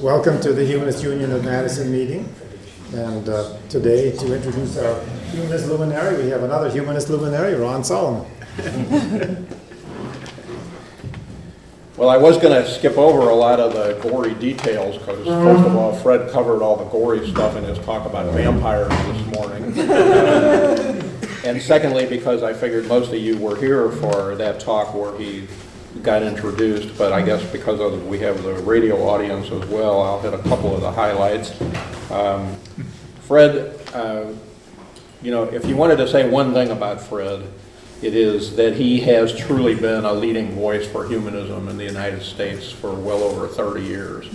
Welcome to the Humanist Union of Madison meeting. And today, to introduce our humanist luminary, we have another humanist luminary, Ron Solomon. Well, I was going to skip over a lot of the gory details because, first of all, Fred covered all the gory stuff in his talk about vampires this morning. And secondly, because I figured most of you were here for that talk where he got introduced, but I guess because we have the radio audience as well, I'll hit a couple of the highlights. Fred, you know, if you wanted to say one thing about Fred, it is that he has truly been a leading voice for humanism in the United States for well over 30 years.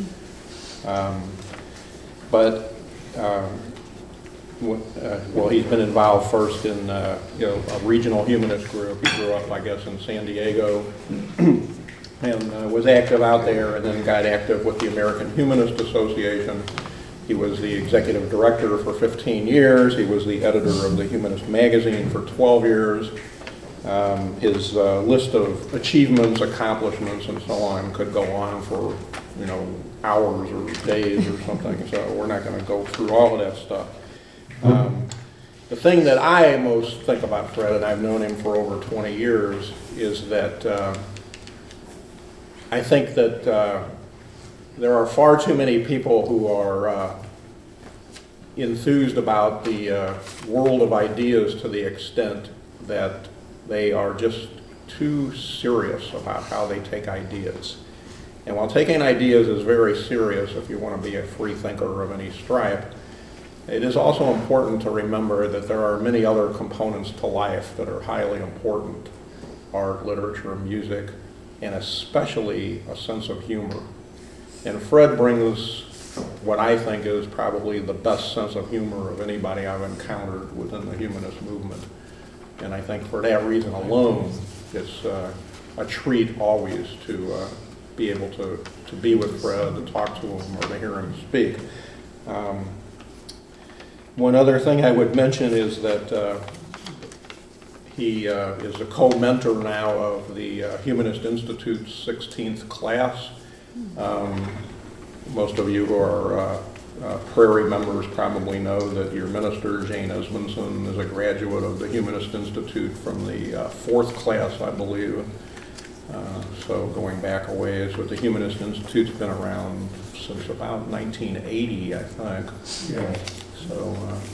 Well, he's been involved first in you know, a regional humanist group. He grew up, I guess, in San Diego and was active out there, and then got active with the American Humanist Association. He was the executive director for 15 years. He was the editor of the Humanist magazine for 12 years. His list of achievements, accomplishments, and so on could go on for, you know, hours or days or something, so we're not going to go through all of that stuff. The thing that I most think about Fred, and I've known him for over 20 years, is that I think that there are far too many people who are enthused about the world of ideas to the extent that they are just too serious about how they take ideas. And while taking ideas is very serious if you want to be a free thinker of any stripe, it is also important to remember that there are many other components to life that are highly important: art, literature, music, and especially a sense of humor. And Fred brings what I think is probably the best sense of humor of anybody I've encountered within the humanist movement. And I think for that reason alone, it's a treat always to be able to be with Fred, to talk to him, or to hear him speak. One other thing I would mention is that he is a co-mentor now of the Humanist Institute's 16th class. Most of you who are Prairie members probably know that your minister, Jane Esmondson, is a graduate of the Humanist Institute from the 4th class, I believe. So going back a ways, but the Humanist Institute's been around since about 1980, I think. Yeah. So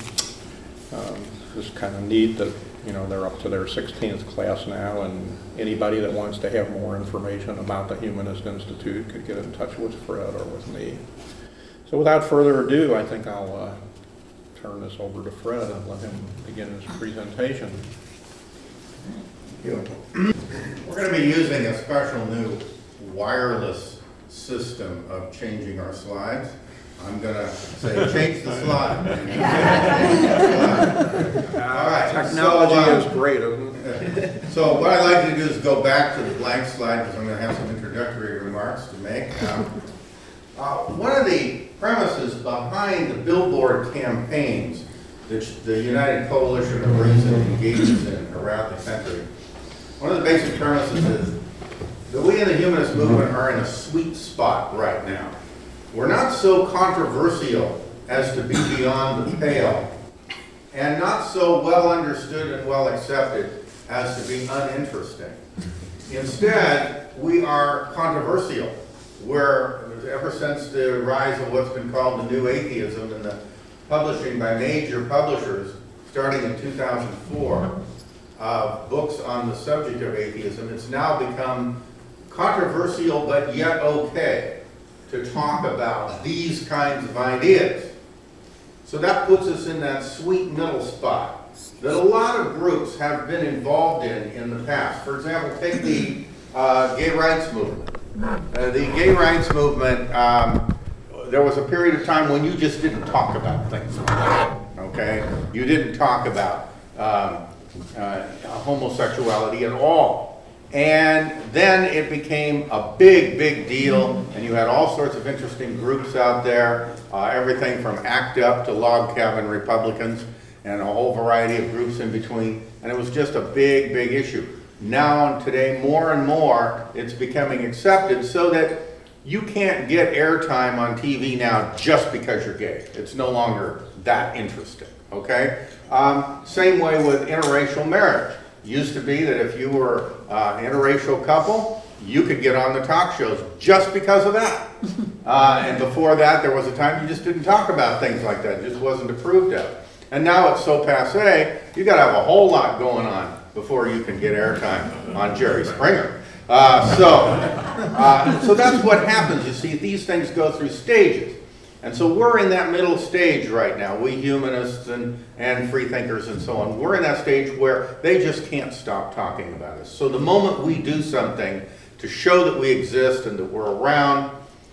it's kind of neat that, you know, they're up to their 16th class now, and anybody that wants to have more information about the Humanist Institute could get in touch with Fred or with me. So without further ado, I think I'll turn this over to Fred and let him begin his presentation. Thank you. We're going to be using a special new wireless system of changing our slides. I'm going to say, change the slide. All right. Technology is great, isn't it? So what I'd like to do is go back to the blank slide, because I'm going to have some introductory remarks to make. One of the premises behind the billboard campaigns that the United Coalition of Reason engages in around the country, one of the basic premises is that we in the humanist movement are in a sweet spot right now. We're not so controversial as to be beyond the pale, and not so well understood and well accepted as to be uninteresting. Instead, we are controversial, where ever since the rise of what's been called the new atheism and the publishing by major publishers, starting in 2004, books on the subject of atheism, it's now become controversial but yet okay to talk about these kinds of ideas. So that puts us in that sweet middle spot that a lot of groups have been involved in the past. For example, take the gay rights movement. The gay rights movement, there was a period of time when you just didn't talk about things like that, okay? You didn't talk about homosexuality at all. And then it became a big, big deal, and you had all sorts of interesting groups out there, everything from ACT UP to Log Cabin Republicans, and a whole variety of groups in between, and it was just a big, big issue. Now and today, more and more, it's becoming accepted so that You can't get airtime on TV now just because you're gay. It's no longer that interesting, okay? Same way with interracial marriage. Used to be that if you were an interracial couple, you could get on the talk shows just because of that. And before that, there was a time you just didn't talk about things like that. It just wasn't approved of. And now it's so passé, you got to have a whole lot going on before you can get airtime on Jerry Springer. So that's what happens. You see, these things go through stages. And so we're in that middle stage right now, we humanists and free thinkers and so on. We're in that stage where they just can't stop talking about us. So the moment we do something to show that we exist and that we're around,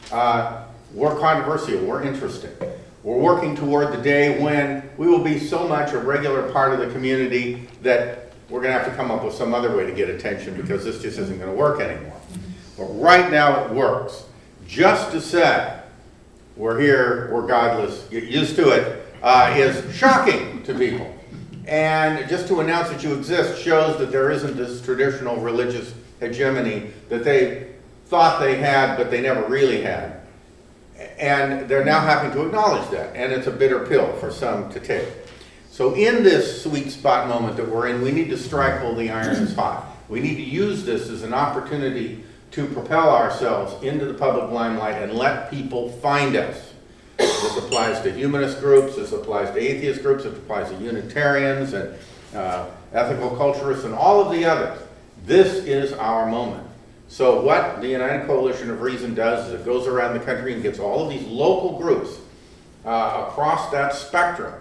we're controversial, we're interesting. We're working toward the day when we will be so much a regular part of the community that we're going to have to come up with some other way to get attention because this just isn't going to work anymore. But right now it works. Just to say we're here, we're godless, get used to it, is shocking to people. And just to announce that you exist shows that there isn't this traditional religious hegemony that they thought they had but they never really had. And they're now having to acknowledge that, and it's a bitter pill for some to take. So in this sweet spot moment that we're in, we need to strike while the iron is hot. We need to use this as an opportunity to propel ourselves into the public limelight and let people find us. This applies to humanist groups, this applies to atheist groups, it applies to Unitarians and ethical culturists and all of the others. This is our moment. So what the United Coalition of Reason does is it goes around the country and gets all of these local groups across that spectrum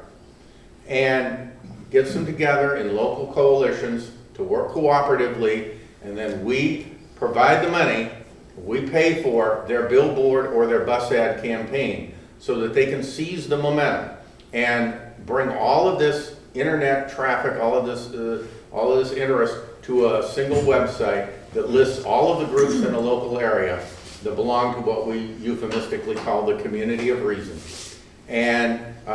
and gets them together in local coalitions to work cooperatively, and then we provide the money, we pay for their billboard or their bus ad campaign so that they can seize the momentum and bring all of this internet traffic, all of this interest to a single website that lists all of the groups in a local area that belong to what we euphemistically call the community of reason, and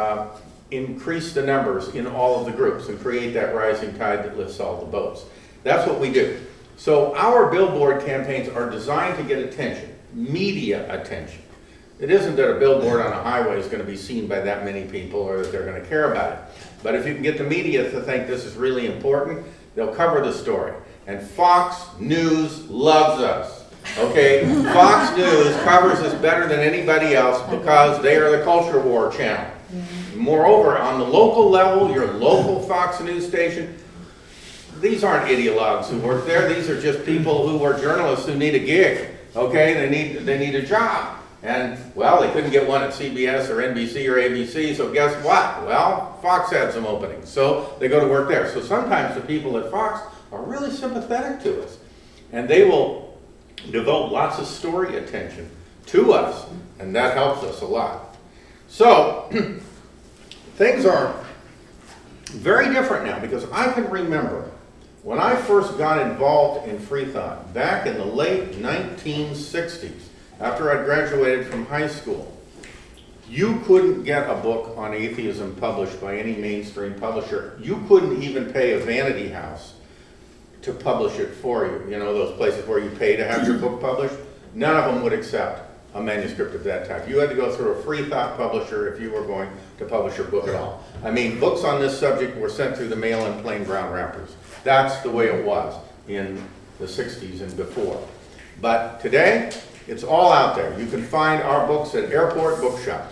increase the numbers in all of the groups and create that rising tide that lifts all the boats. That's what we do. So our billboard campaigns are designed to get attention, media attention. It isn't that a billboard on a highway is going to be seen by that many people or that they're going to care about it. But if you can get the media to think this is really important, they'll cover the story. And Fox News loves us, okay? Fox News covers us better than anybody else because they are the culture war channel. Moreover, on the local level, your local Fox News station, these aren't ideologues who work there. These are just people who are journalists who need a gig, okay? They need a job. And, well, they couldn't get one at CBS or NBC or ABC, so guess what? Well, Fox had some openings, so they go to work there. So sometimes the people at Fox are really sympathetic to us, and they will devote lots of story attention to us, and that helps us a lot. So things are very different now, because I can remember when I first got involved in free thought back in the late 1960s, after I graduated from high school. You couldn't get a book on atheism published by any mainstream publisher. You couldn't even pay a vanity house to publish it for you. You know, those places where you pay to have your book published? None of them would accept a manuscript of that type. You had to go through a free thought publisher if you were going to publish your book at all. I mean, books on this subject were sent through the mail in plain brown wrappers. That's the way it was in the 60s and before. But today, it's all out there. You can find our books at airport bookshops.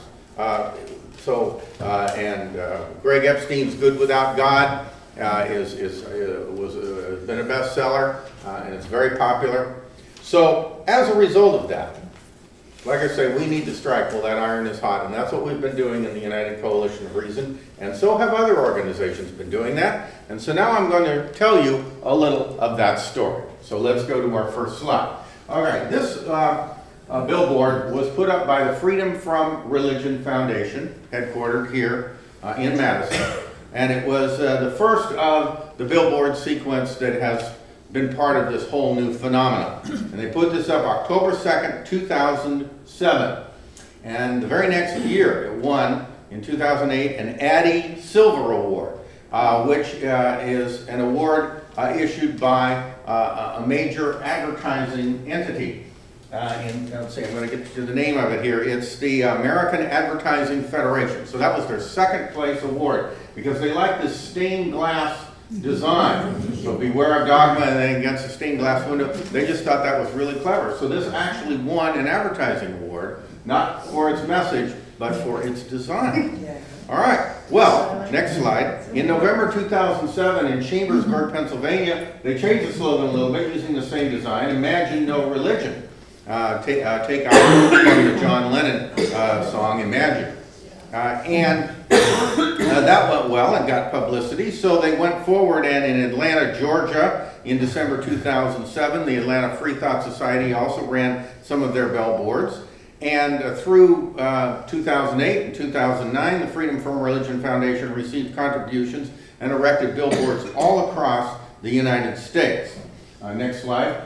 Greg Epstein's Good Without God has been a bestseller, and it's very popular. So as a result of that, like I say, we need to strike while that iron is hot, and that's what we've been doing in the United Coalition of Reason, and so have other organizations been doing that. And so now I'm going to tell you a little of that story. So let's go to our first slide. All right, this billboard was put up by the Freedom From Religion Foundation, headquartered here in Madison. And it was the first of the billboard sequence that has been part of this whole new phenomenon. And they put this up October 2nd, 2007. And the very next year, it won, in 2008, an Addy Silver Award, which is an award issued by a major advertising entity. let's see, I'm going to get to the name of it here. It's the American Advertising Federation. So that was their second place award because they like this stained glass design. So beware of dogma and then against a stained glass window. They just thought that was really clever. So this actually won an advertising award, not for its message, but for its design. All right, well, next slide. In November 2007 in Chambersburg, Pennsylvania, they changed the slogan a little bit using the same design, Imagine No Religion. Take out from the John Lennon song, Imagine. That went well and got publicity, so they went forward, and in Atlanta, Georgia, in December 2007, the Atlanta Free Thought Society also ran some of their billboards. And through 2008 and 2009, the Freedom from Religion Foundation received contributions and erected billboards all across the United States. Next slide.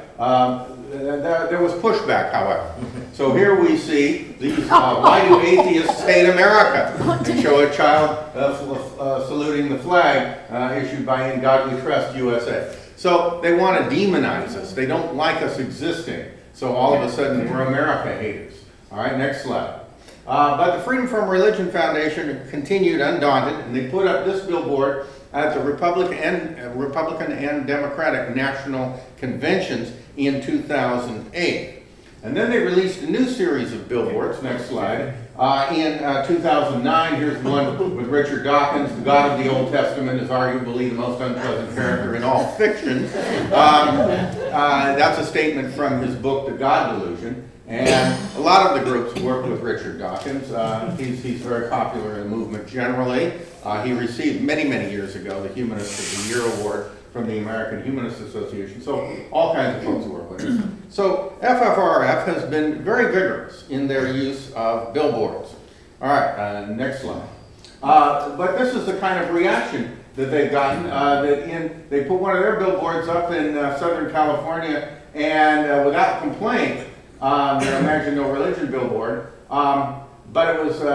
There was pushback, however. So here we see these, why do atheists hate America? And show a child saluting the flag issued by In God We Trust USA. So they want to demonize us. They don't like us existing. So all of a sudden we're America haters. All right, next slide. But the Freedom from Religion Foundation continued undaunted, and they put up this billboard at the Republican and Democratic national conventions in 2008. And then they released a new series of billboards. Next slide. In 2009, here's one with Richard Dawkins. The God of the Old Testament is arguably the most unpleasant character in all fiction. That's a statement from his book, The God Delusion. And a lot of the groups work with Richard Dawkins. He's very popular in the movement generally. He received many years ago the Humanist of the Year Award from the American Humanist Association. So all kinds of folks work with him. So FFRF has been very vigorous in their use of billboards. All right, next slide. But this is the kind of reaction that they've gotten. They put one of their billboards up in Southern California, and without complaint, their Imagine No Religion billboard, but it was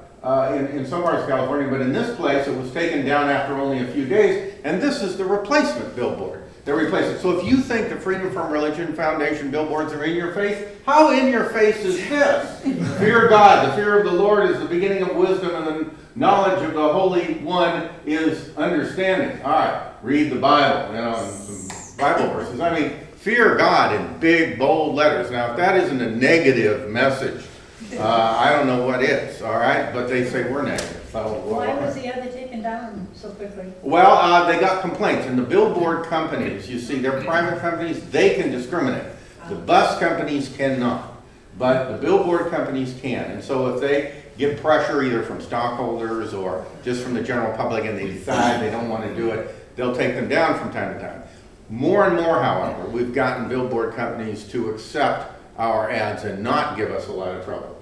in some parts of California, but in this place it was taken down after only a few days, and this is the replacement billboard. They replaced it. So if you think the Freedom from Religion Foundation billboards are in your face, how in your face is this? Fear God, the fear of the Lord is the beginning of wisdom, and the knowledge of the Holy One is understanding. All right, read the Bible, and some Bible verses. I mean, fear God in big, bold letters. Now, if that isn't a negative message, I don't know what is, all right? But they say we're negative. So, why was the other taken down so quickly? Well, they got complaints. And the billboard companies, you see, they're private companies. They can discriminate. The bus companies cannot. But the billboard companies can. And so if they get pressure either from stockholders or just from the general public and they decide they don't want to do it, they'll take them down from time to time. More and more, however, we've gotten billboard companies to accept our ads and not give us a lot of trouble.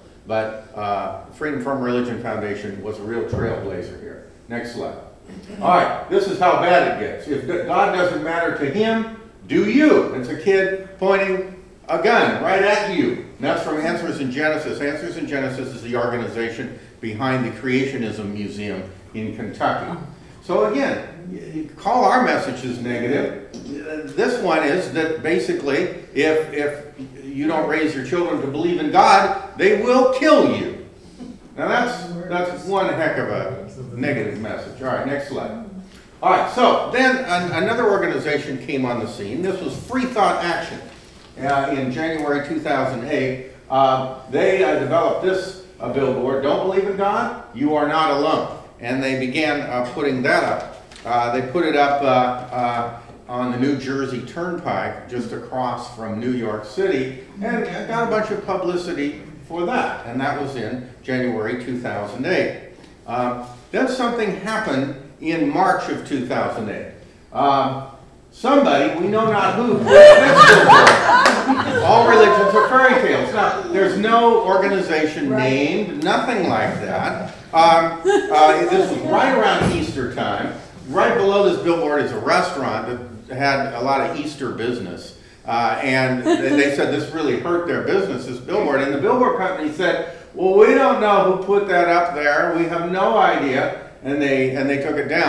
But Freedom from Religion Foundation was a real trailblazer here. Next slide. All right, this is how bad it gets. If God doesn't matter to him, do you? It's a kid pointing a gun right at you. And that's from Answers in Genesis. Answers in Genesis is the organization behind the Creationism Museum in Kentucky. So again, you call our messages negative. This one is that basically, if you don't raise your children to believe in God, they will kill you. Now that's one heck of a negative message. All right, next slide. All right, so then another organization came on the scene. This was Free Thought Action. In January 2008, they developed this billboard, "Don't believe in God? You are not alone." And they began putting that up. They put it up on the New Jersey Turnpike just across from New York City and got a bunch of publicity for that. And that was in January 2008. Then something happened in March of 2008. Somebody, we know not who, all religions are fairy tales. Now, there's no organization named, nothing like that. This was right around Easter time. Right below this billboard is a restaurant that had a lot of Easter business. And they said this really hurt their business, this billboard. And the billboard company said, well, we don't know who put that up there. We have no idea. And they took it down.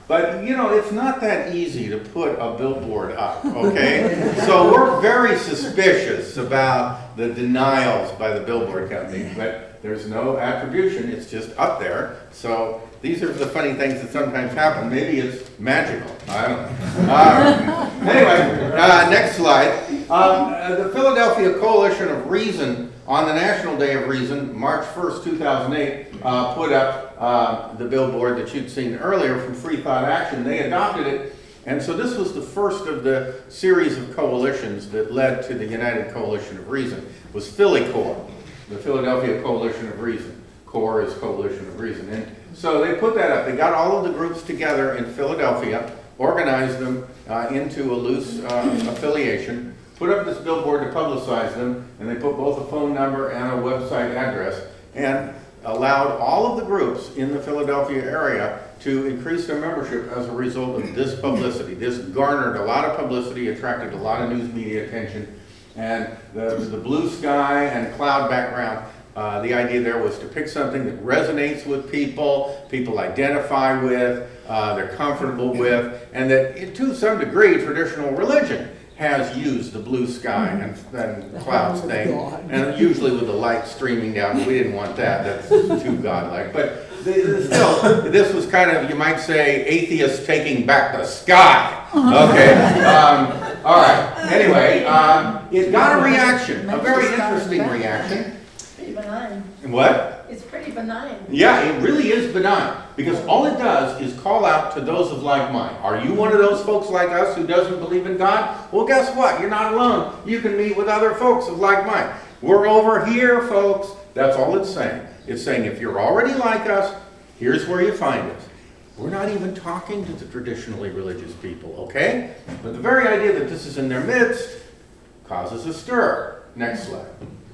But, you know, it's not that easy to put a billboard up, okay? So we're very suspicious about the denials by the billboard company, but there's no attribution, it's just up there. So these are the funny things that sometimes happen. Maybe it's magical, I don't know. Anyway, next slide. The Philadelphia Coalition of Reason, on the National Day of Reason, March 1st, 2008, put up the billboard that you'd seen earlier from Free Thought Action. They adopted it, and so this was the first of the series of coalitions that led to the United Coalition of Reason. It was PhillyCORE, the Philadelphia Coalition of Reason. CORE is Coalition of Reason. And so they put that up. They got all of the groups together in Philadelphia, organized them into a loose affiliation, put up this billboard to publicize them, and they put both a phone number and a website address, and allowed all of the groups in the Philadelphia area to increase their membership as a result of this publicity. This garnered a lot of publicity, attracted a lot of news media attention, and the blue sky and cloud background, the idea there was to pick something that resonates with people, people identify with, they're comfortable with, and that to some degree traditional religion has used the blue sky and clouds thing, and usually with the light streaming down. We didn't want that, that's too godlike. But still, this was kind of, you might say, atheists taking back the sky. Okay, all right. Anyway, it got a reaction, a very interesting reaction. Pretty benign. What? It's pretty benign. Yeah, it really is benign, because all it does is call out to those of like mind. Are you one of those folks like us who doesn't believe in God? Well, guess what? You're not alone. You can meet with other folks of like mind. We're over here, folks. That's all it's saying. It's saying if you're already like us, here's where you find us. We're not even talking to the traditionally religious people, okay? But the very idea that this is in their midst causes a stir. Next slide.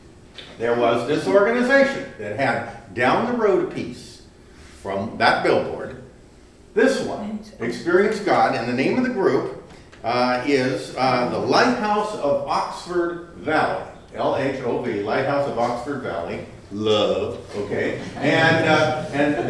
There was this organization that had down the road a piece from that billboard. This one, Experience God, and the name of the group is the Lighthouse of Oxford Valley. L-H-O-V, Lighthouse of Oxford Valley. Love, okay? And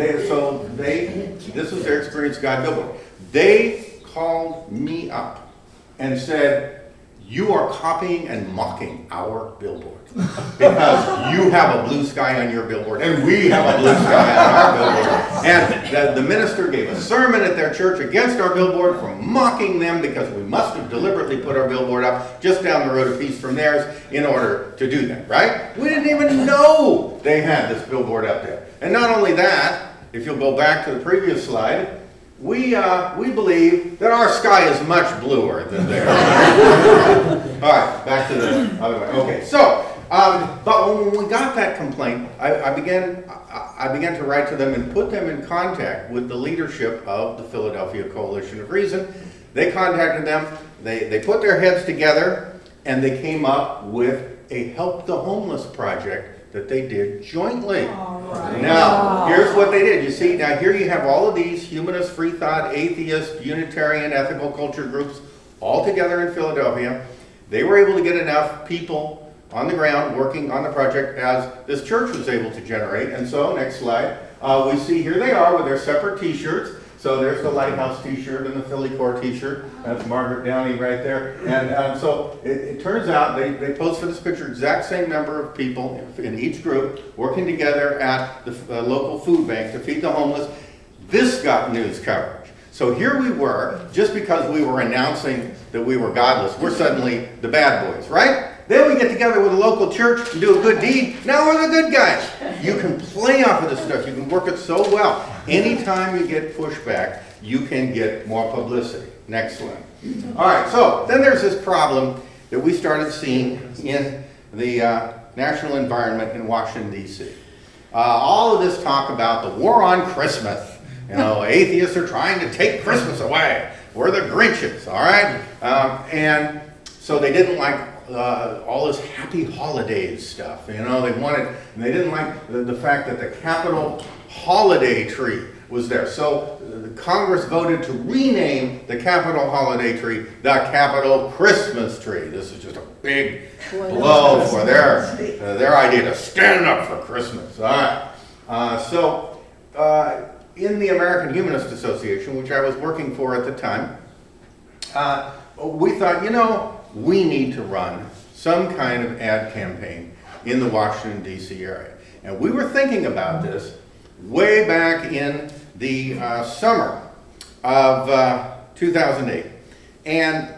this was their Experience God billboard. They called me up and said, you are copying and mocking our billboard because you have a blue sky on your billboard and we have a blue sky on our billboard. And the minister gave a sermon at their church against our billboard for mocking them because we must have deliberately put our billboard up just down the road a piece from theirs in order to do that, right? We didn't even know they had this billboard up there. And not only that, if you'll go back to the previous slide, we believe that our sky is much bluer than theirs. All right, back to the other way. Okay, so, but when we got that complaint, I began to write to them and put them in contact with the leadership of the Philadelphia Coalition of Reason. They contacted them, they put their heads together, and they came up with a Help the Homeless project that they did jointly. Right. Now, here's what they did. You see, now here you have all of these humanist, free thought, atheist, Unitarian, ethical culture groups all together in Philadelphia. They were able to get enough people on the ground working on the project as this church was able to generate. And so, next slide, we see here they are with their separate t-shirts. So there's the Lighthouse t-shirt and the PhillyCORE t-shirt. That's Margaret Downey right there. And so it turns out they posed for this picture exact same number of people in each group working together at the local food bank to feed the homeless. This got news coverage. So here we were, just because we were announcing that we were godless, we're suddenly the bad boys, right? Then we get together with a local church and do a good deed. Now we're the good guys. You can play off of this stuff. You can work it so well. Anytime you get pushback, you can get more publicity. Next slide. All right, so then there's this problem that we started seeing in the national environment in Washington, D.C. All of this talk about the war on Christmas. You know, atheists are trying to take Christmas away. We're the Grinches, all right? And so they didn't like all this happy holidays stuff. You know, they didn't like the fact that the Capitol holiday tree was there. So Congress voted to rename the Capitol holiday tree the Capitol Christmas tree. This is just a big blow for their idea to stand up for Christmas. All right. in the American Humanist Association, which I was working for at the time, we thought, you know, we need to run some kind of ad campaign in the Washington, D.C. area. And we were thinking about this way back in the summer of 2008. And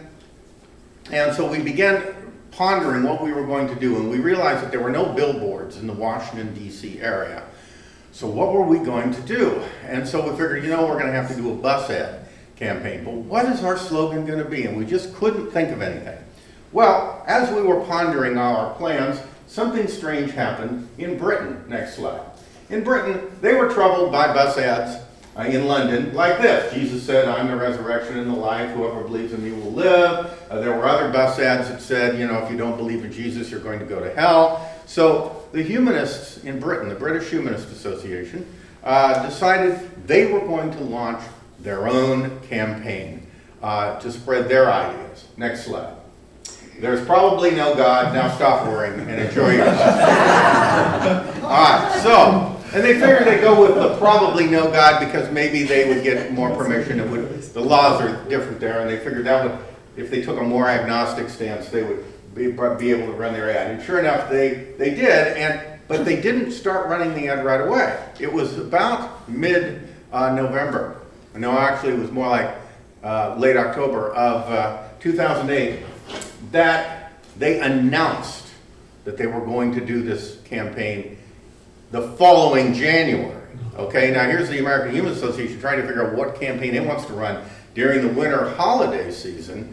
so we began pondering what we were going to do, and we realized that there were no billboards in the Washington, D.C. area. So what were we going to do? And so we figured, you know, we're going to have to do a bus ad campaign. But what is our slogan going to be? And we just couldn't think of anything. Well, as we were pondering our plans, something strange happened in Britain. Next slide. In Britain, they were troubled by bus ads in London like this. Jesus said, I'm the resurrection and the life. Whoever believes in me will live. There were other bus ads that said, you know, if you don't believe in Jesus, you're going to go to hell. So the humanists in Britain, the British Humanist Association, decided they were going to launch their own campaign to spread their ideas. Next slide. There's probably no God. Now stop worrying and enjoy yourself. All right, so, and they figured they'd go with the probably no God because maybe they would get more permission. It would, the laws are different there, and they figured that would, if they took a more agnostic stance, they would be able to run their ad. And sure enough, they did, but they didn't start running the ad right away. It was about mid-November. No, actually, it was more like late October of 2008 that they announced that they were going to do this campaign the following January. Okay, now here's the American Humanist Association trying to figure out what campaign it wants to run during the winter holiday season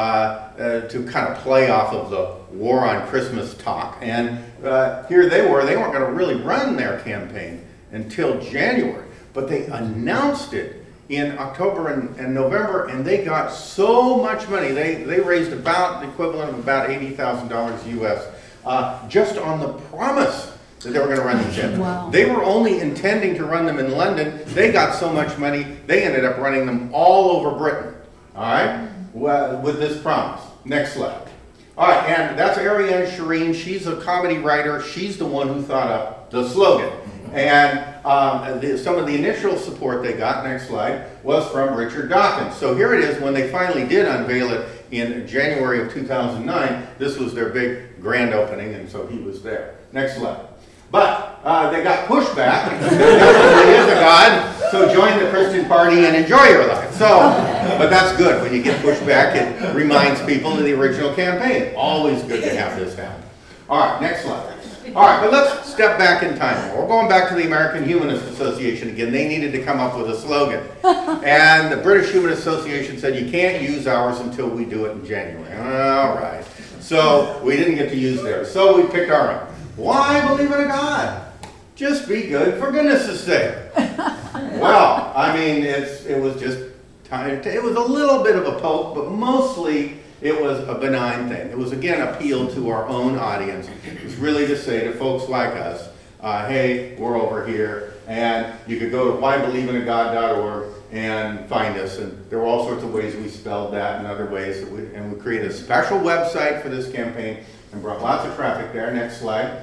to kind of play off of the war on Christmas talk. And here they weren't going to really run their campaign until January, but they announced it in October and November, and they got so much money. They raised about the equivalent of about $80,000 US just on the promise that they were going to run these ads. Wow. They were only intending to run them in London. They got so much money, they ended up running them all over Britain. All right, well, with this promise. Next slide. All right, and that's Ariane Shireen. She's a comedy writer. She's the one who thought up the slogan. And some of the initial support they got, next slide, was from Richard Dawkins. So here it is when they finally did unveil it in January of 2009. This was their big grand opening, and so he was there. Next slide. But they got pushback. There is a God, so join the Christian party and enjoy your life. So, but that's good. When you get pushback, it reminds people of the original campaign. Always good to have this happen. All right, next slide. All right, but let's step back in time. We're going back to the American Humanist Association again. They needed to come up with a slogan. And the British Humanist Association said, you can't use ours until we do it in January. All right. So we didn't get to use theirs. So we picked our own. Why believe in a God? Just be good, for goodness' sake. Well, I mean, it was just time. It was a little bit of a poke, but mostly it was a benign thing. It was, again, appeal to our own audience. It was really to say to folks like us, hey, we're over here, and you could go to whybelieveinaGod.org and find us. And there were all sorts of ways we spelled that and other ways. And we created a special website for this campaign and brought lots of traffic there. Next slide.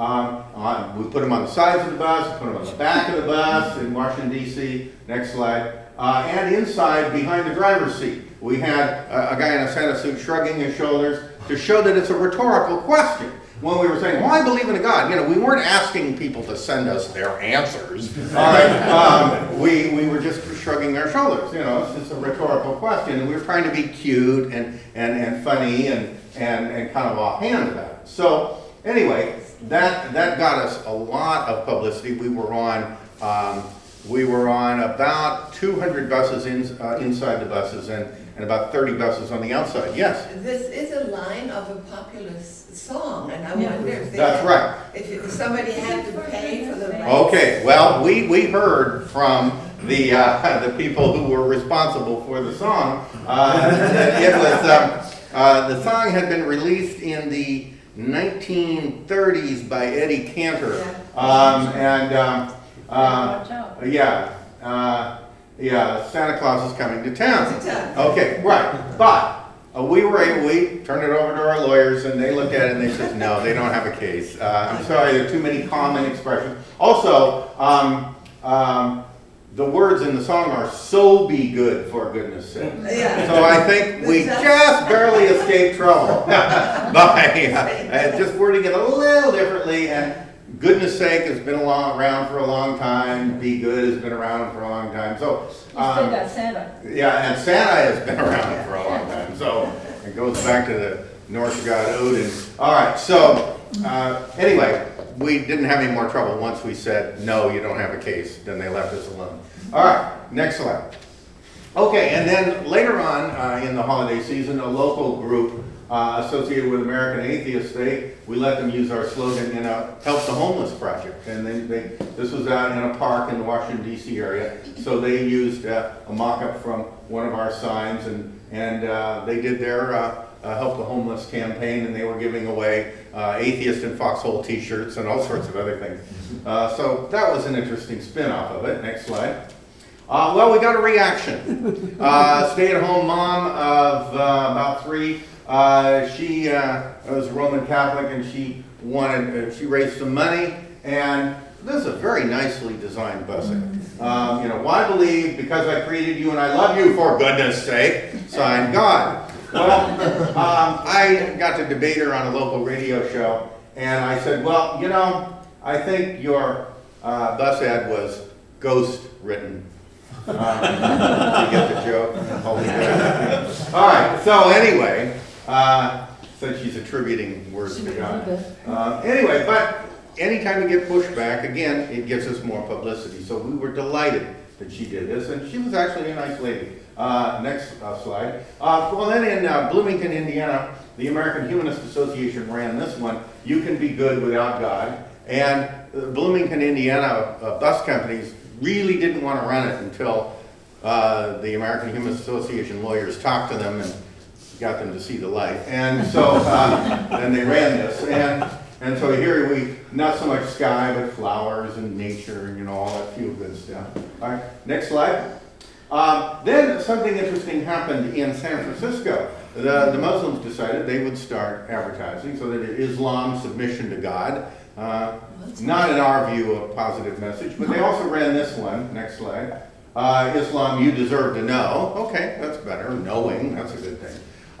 We put them on the sides of the bus, we put them on the back of the bus in Washington, D.C. Next slide. And inside, behind the driver's seat, we had a guy in a Santa suit shrugging his shoulders to show that it's a rhetorical question. When we were saying, well, I believe in a God, you know, we weren't asking people to send us their answers. All right, we were just shrugging our shoulders. You know, it's just a rhetorical question, and we were trying to be cute and funny and kind of offhand about it. So anyway, that got us a lot of publicity. We were on about 200 buses inside the buses and about 30 buses on the outside. Yes? This is a line of a popular song, and I wonder if that's right. If somebody had to pay for the rights. Okay, well, we heard from the people who were responsible for the song. It was the song had been released in the 1930s by Eddie Cantor, Santa Claus is coming to town. Okay, right, but we turned it over to our lawyers, and they looked at it and they said, no, they don't have a case. I'm sorry, there are too many common expressions. Also, the words in the song are "so be good for goodness sake." Yeah. So I think we just barely escaped trouble by just wording it a little differently. And goodness sake has been around for a long time. Be good has been around for a long time. So You still got Santa. yeah, and Santa has been around for a long time. So it goes back to the Norse god Odin. All right. So anyway, we didn't have any more trouble once we said no, you don't have a case. Then they left us alone. All right. Next slide. Okay, and then later on in the holiday season, a local group associated with American Atheists, we let them use our slogan in a Help the Homeless project. And this was out in a park in the Washington, D.C. area. So they used a mock-up from one of our signs, and they did their Help the Homeless campaign, and they were giving away atheist and foxhole t-shirts and all sorts of other things. So that was an interesting spin-off of it. Next slide. Well, we got a reaction. Stay-at-home mom of about 3. She was Roman Catholic, and she raised some money, and this is a very nicely designed bus ad. You know, why believe? Because I created you and I love you, for goodness sake. Signed, God. Well, I got to debate her on a local radio show, and I said, well, you know, I think your bus ad was ghost written. You get the joke? Holy God. All right, so anyway, since she's attributing words to God. Anyway, but anytime we get pushback, again, it gives us more publicity. So we were delighted that she did this, and she was actually a nice lady. Next slide. Well, then in Bloomington, Indiana, the American Humanist Association ran this one, You Can Be Good Without God. And Bloomington, Indiana bus companies really didn't want to run it until the American Humanist Association lawyers talked to them and got them to see the light. And so then they ran this. And so here we, not so much sky, but flowers and nature and, you know, all that feel good stuff. All right, next slide. Then something interesting happened in San Francisco. The Muslims decided they would start advertising, so that Islam, submission to God. Not in our view a positive message, but they also ran this one. Next slide. Islam, you deserve to know. Okay, that's better. Knowing, that's a good thing.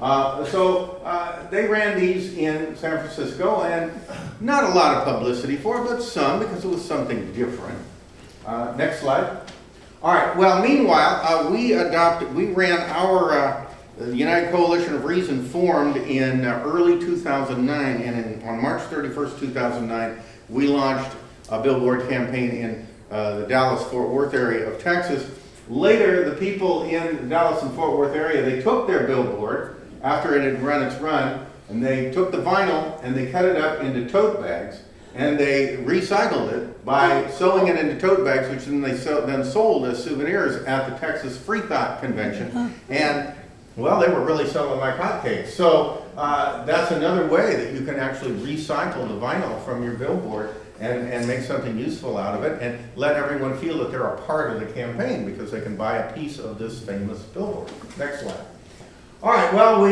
So they ran these in San Francisco, and not a lot of publicity for it, but some, because it was something different. Next slide. All right, well, meanwhile, we ran our United Coalition of Reason formed in early 2009, and on March 31st, 2009, we launched a billboard campaign in the Dallas-Fort Worth area of Texas. Later, the people in the Dallas and Fort Worth area, they took their billboard after it had run its run, and they took the vinyl and they cut it up into tote bags, and they recycled it by sewing it into tote bags, which then they then sold as souvenirs at the Texas Free Thought Convention. And well, they were really selling like hotcakes. So that's another way that you can actually recycle the vinyl from your billboard and make something useful out of it, and let everyone feel that they're a part of the campaign because they can buy a piece of this famous billboard. Next slide. All right, well,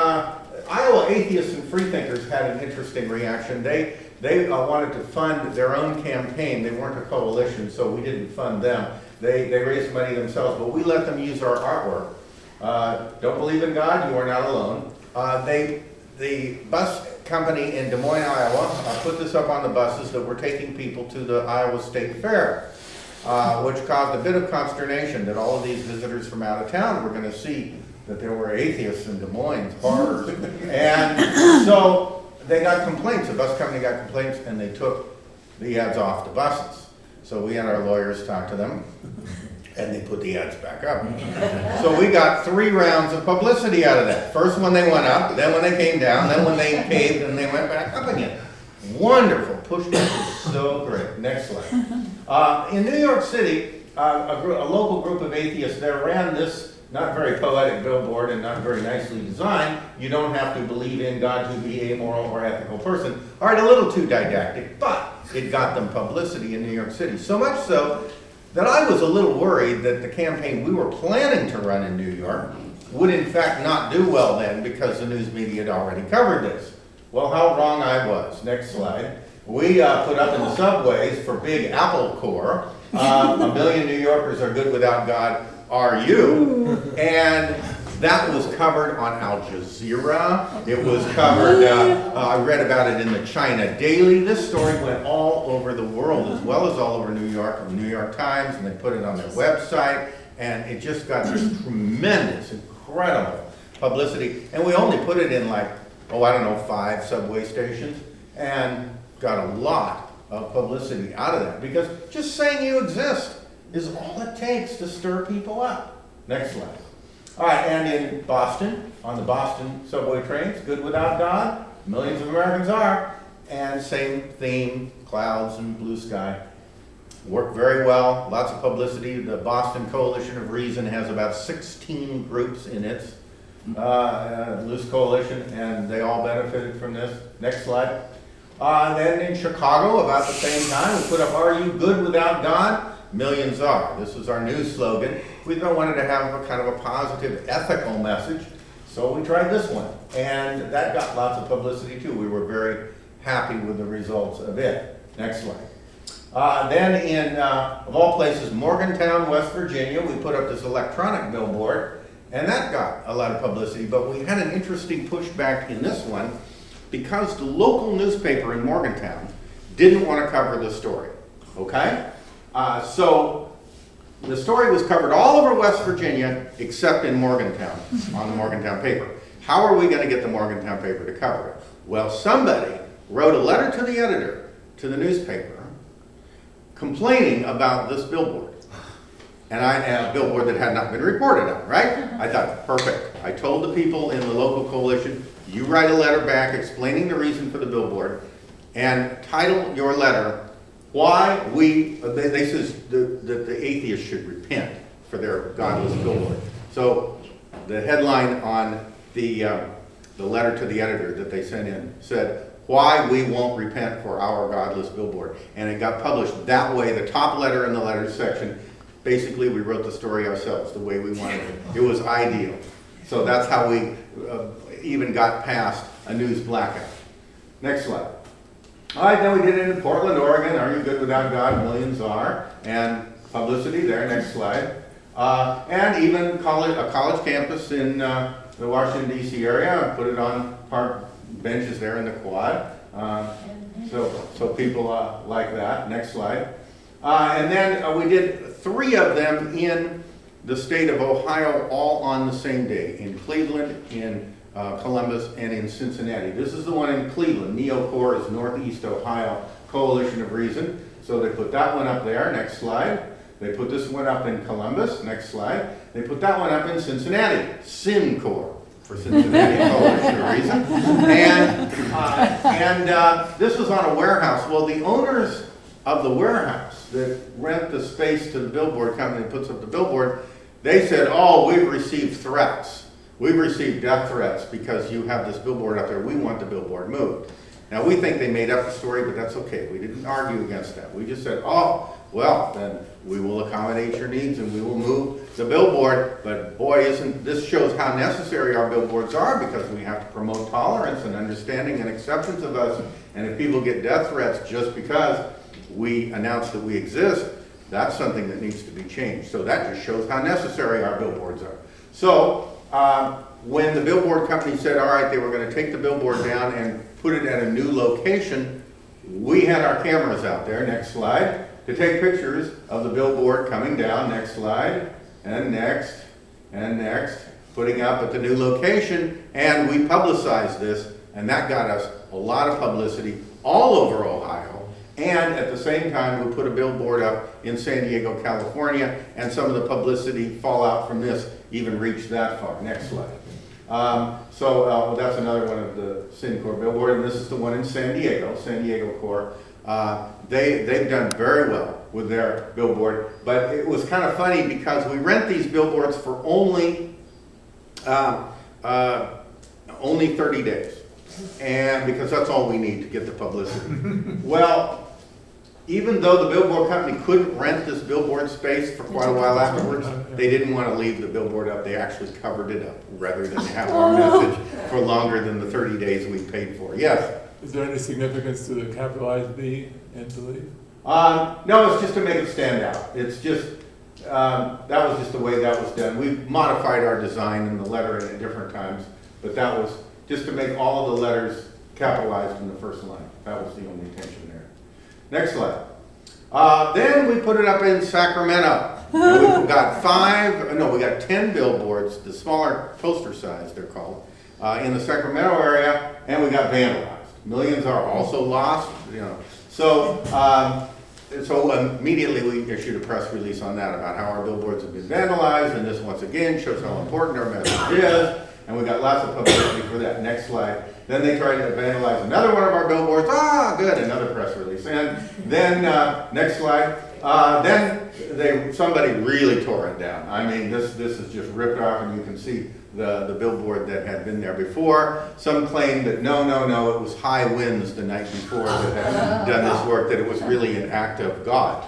Iowa Atheists and Freethinkers had an interesting reaction. They wanted to fund their own campaign. They weren't a coalition, so we didn't fund them. They raised money themselves, but we let them use our artwork. Don't believe in God? You are not alone. The bus company in Des Moines, Iowa, put this up on the buses that were taking people to the Iowa State Fair, which caused a bit of consternation that all of these visitors from out of town were going to see that there were atheists in Des Moines, horrors. And so they got complaints, the bus company got complaints, and they took the ads off the buses. So we had our lawyers talk to them, and they put the ads back up. So we got 3 rounds of publicity out of that. First when they went up, then when they came down, then when they caved, and they went back up again. Wonderful. Pushback is so great. Next slide. In New York City, a local group of atheists there ran this not very poetic billboard and not very nicely designed. You don't have to believe in God to be a moral or ethical person. All right, a little too didactic, but it got them publicity in New York City. So much so that I was a little worried that the campaign we were planning to run in New York would in fact not do well then because the news media had already covered this. Well, how wrong I was. Next slide. We put up in the subways for Big Apple Corps, A million New Yorkers are good without God. Are you? And that was covered on Al Jazeera. It was covered, I read about it in the China Daily. This story went all over the world, as well as all over New York, in the New York Times, and they put it on their website. And it just got this tremendous, incredible publicity. And we only put it in like, oh, I don't know, 5 subway stations, and got a lot of publicity out of that. Because just saying you exist is all it takes to stir people up. Next slide. All right, and in Boston, on the Boston subway trains, good without God, millions of Americans are, and same theme, clouds and blue sky. Worked very well, lots of publicity. The Boston Coalition of Reason has about 16 groups in its loose coalition, and they all benefited from this. Next slide. Then in Chicago, about the same time, we put up, "Are you good without God? Millions are." This was our new slogan. We wanted to have a kind of a positive, ethical message, so we tried this one. And that got lots of publicity too. We were very happy with the results of it. Next slide. Then in, of all places, Morgantown, West Virginia, we put up this electronic billboard, and that got a lot of publicity, but we had an interesting pushback in this one because the local newspaper in Morgantown didn't want to cover the story, okay? So the story was covered all over West Virginia except in Morgantown, on the Morgantown paper. How are we going to get the Morgantown paper to cover it? Well, somebody wrote a letter to the editor, to the newspaper, complaining about this billboard. And a billboard that had not been reported on, right? I thought, perfect. I told the people in the local coalition, you write a letter back explaining the reason for the billboard, and title your letter, why we, they says that the atheists should repent for their godless billboard. So the headline on the letter to the editor that they sent in said, "Why we won't repent for our godless billboard." And it got published that way, the top letter in the letters section. Basically, we wrote the story ourselves the way we wanted it. It was ideal. So that's how we even got past a news blackout. Next slide. All right, then we did it in Portland, Oregon. Are you good without God? Millions are. And publicity there. Next slide. And even a college campus in the Washington, D.C. area. I put it on park benches there in the quad. So people like that. Next slide. And then we did 3 of them in the state of Ohio, all on the same day, in Cleveland, in Columbus, and in Cincinnati. This is the one in Cleveland. NeoCore is Northeast Ohio Coalition of Reason. So they put that one up there. Next slide. They put this one up in Columbus. Next slide. They put that one up in Cincinnati. SynCore for Cincinnati Coalition of Reason. And this was on a warehouse. Well, the owners of the warehouse that rent the space to the billboard company that puts up the billboard, they said, "Oh, we've received threats. We've received death threats because you have this billboard out there. We want the billboard moved." Now, we think they made up the story, but that's okay. We didn't argue against that. We just said, "Oh, well, then we will accommodate your needs and we will move the billboard." But boy, this shows how necessary our billboards are, because we have to promote tolerance and understanding and acceptance of us. And if people get death threats just because we announce that we exist, that's something that needs to be changed. So that just shows how necessary our billboards are. So when the billboard company said, all right, they were going to take the billboard down and put it at a new location, we had our cameras out there, next slide, to take pictures of the billboard coming down, next slide, and next, putting up at the new location, and we publicized this, and that got us a lot of publicity all over Ohio. And at the same time, we put a billboard up in San Diego, California, and some of the publicity fallout from this even reached that far. Next slide. That's another one of the SynCore billboard, and this is the one in San Diego Core. They've done very well with their billboard, but it was kind of funny because we rent these billboards for only 30 days. And because that's all we need to get the publicity. Well, even though the billboard company couldn't rent this billboard space for quite a while afterwards, they didn't want to leave the billboard up. They actually covered it up rather than have our message for longer than the 30 days we paid for. Yes? Is there any significance to the capitalized B in delete? No, it's just to make it stand out. It's just, that was just the way that was done. We modified our design and the lettering at different times, but that was just to make all of the letters capitalized in the first line. That was the only intention there. Next slide. Then we put it up in Sacramento. And we got 10 billboards, the smaller poster size they're called, in the Sacramento area, and we got vandalized. Millions are also lost, you know. So, so immediately we issued a press release on that about how our billboards have been vandalized, and this once again shows how important our message is, and we got lots of publicity for that. Next slide. Then they tried to vandalize another one of our billboards. Ah, good, another press release. And then, next slide. Then somebody really tore it down. I mean, this is just ripped off, and you can see the billboard that had been there before. Some claimed that no, it was high winds the night before that had done this work, that it was really an act of God.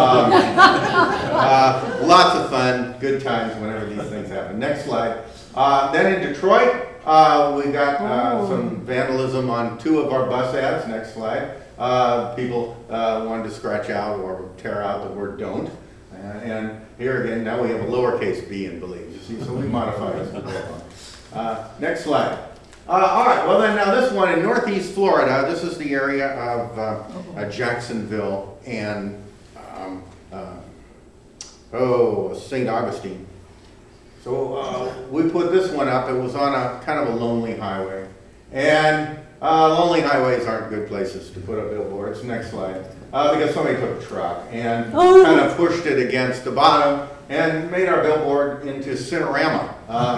Lots of fun, good times whenever these things happen. Next slide. Then in Detroit, we got some vandalism on 2 of our bus ads. Next slide. People wanted to scratch out or tear out the word "don't." And here again, now we have a lowercase b in Belize. You see, so we modified it. Next slide. All right, well then, now this one in Northeast Florida, this is the area of Jacksonville and St. Augustine. So we put this one up. It was on a kind of a lonely highway. And lonely highways aren't good places to put up billboards. Next slide. Because somebody took a truck and kind of pushed it against the bottom and made our billboard into Cinerama.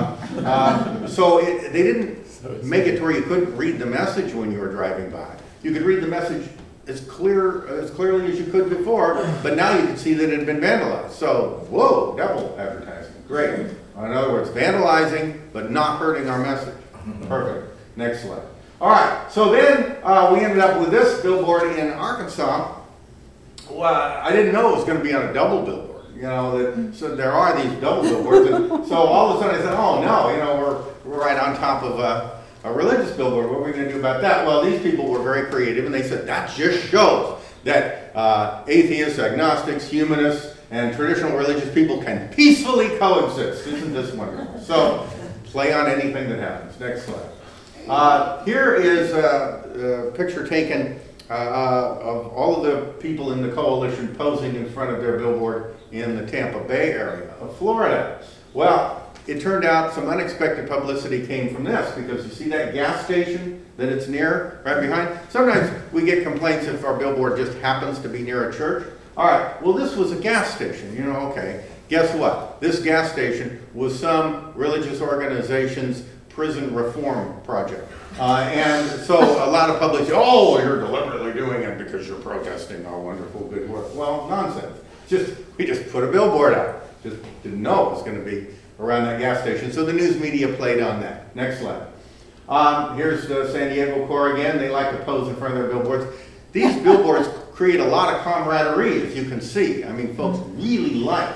So they didn't make it to where you couldn't read the message when you were driving by. You could read the message as clearly as you could before, but now you can see that it had been vandalized. So, whoa, double advertising. Great. In other words, vandalizing, but not hurting our message. Perfect. Next slide. All right, so then we ended up with this billboard in Arkansas. Well, I didn't know it was going to be on a double billboard. You know, so there are these double billboards. And so all of a sudden I said, oh no, you know, we're right on top of a religious billboard. What are we going to do about that? Well, these people were very creative, and they said that just shows that atheists, agnostics, humanists, and traditional religious people can peacefully coexist. Isn't this wonderful? So play on anything that happens. Next slide. Here is a picture taken of all of the people in the coalition posing in front of their billboard in the Tampa Bay area of Florida. Well, it turned out some unexpected publicity came from this, because you see that gas station that it's near, right behind? Sometimes we get complaints if our billboard just happens to be near a church. All right, well this was a gas station, you know, okay. Guess what? This gas station was some religious organization's prison reform project. And so a lot of public say, oh, you're deliberately doing it because you're protesting our wonderful good work. Well, nonsense. We just put a billboard out. Just didn't know it was going to be around that gas station. So the news media played on that. Next slide. Here's the San Diego Corps again. They like to pose in front of their billboards. These billboards create a lot of camaraderie, as you can see. I mean, folks really like